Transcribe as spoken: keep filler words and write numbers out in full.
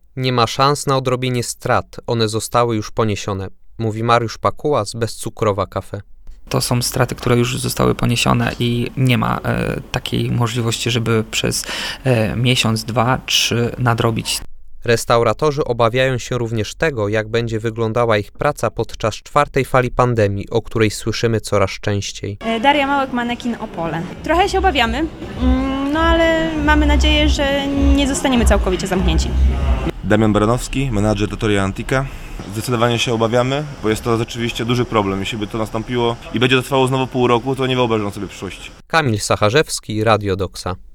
Nie ma szans na odrobienie strat, one zostały już poniesione, mówi Mariusz Pakuła z Bezcukrowa Cafe. To są straty, które już zostały poniesione i nie ma e, takiej możliwości, żeby przez e, miesiąc, dwa, trzy nadrobić. Restauratorzy obawiają się również tego, jak będzie wyglądała ich praca podczas czwartej fali pandemii, o której słyszymy coraz częściej. Daria Małek, manekin Opole. Trochę się obawiamy, no ale mamy nadzieję, że nie zostaniemy całkowicie zamknięci. Damian Baranowski, menadżer Trattoria Antica. Zdecydowanie się obawiamy, bo jest to rzeczywiście duży problem. Jeśli by to nastąpiło i będzie to trwało znowu pół roku, to nie wyobrażam sobie przyszłości. Kamil Sacharzewski, Radio Doksa.